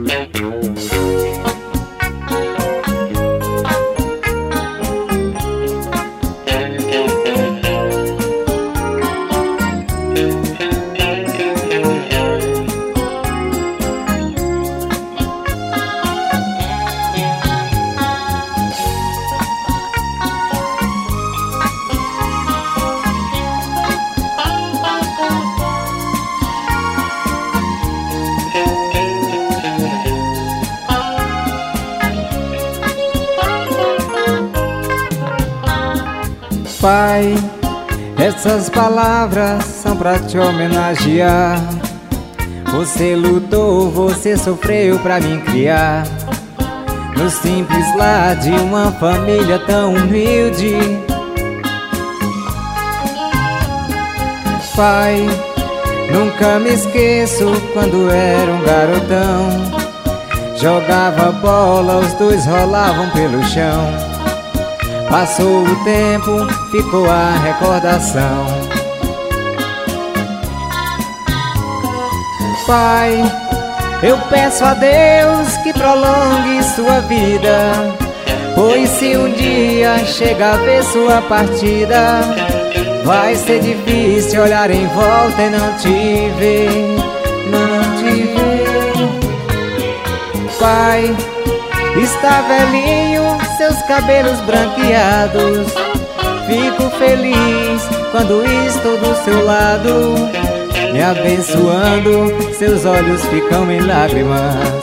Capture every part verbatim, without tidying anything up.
Pai, essas palavras são pra te homenagear. Você lutou, você sofreu pra me criar no simples lar de uma família tão humilde. Pai, nunca me esqueço quando era um garotão. Jogava bola, os dois rolavam pelo chão. Passou o tempo, ficou a recordação. Pai, eu peço a Deus que prolongue sua vida, pois se um dia chegar a ver sua partida, vai ser difícil olhar em volta e não te ver, não te ver. Pai, está velhinho, seus cabelos branqueados. Fico feliz quando estou do seu lado, me abençoando, seus olhos ficam em lágrimas.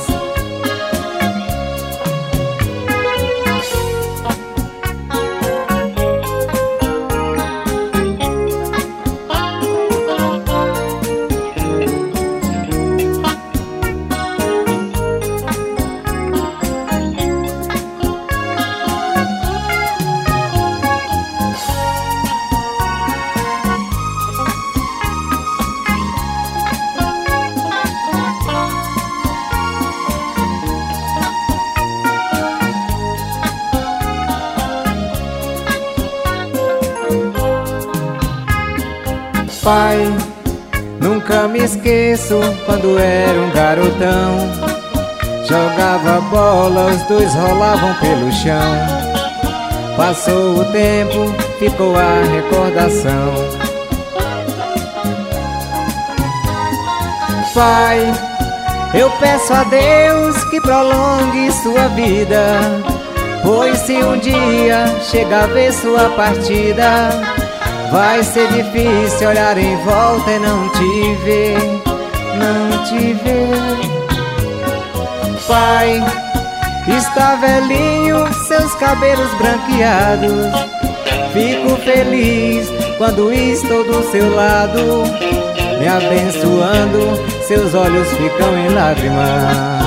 Pai, nunca me esqueço quando era um garotão. Jogava bola, os dois rolavam pelo chão. Passou o tempo, ficou a recordação. Pai, eu peço a Deus que prolongue sua vida, pois se um dia chegar a ver sua partida, vai ser difícil olhar em volta e não te ver, não te ver. Pai, está velhinho, seus cabelos branqueados. Fico feliz quando estou do seu lado, me abençoando, seus olhos ficam em lágrimas.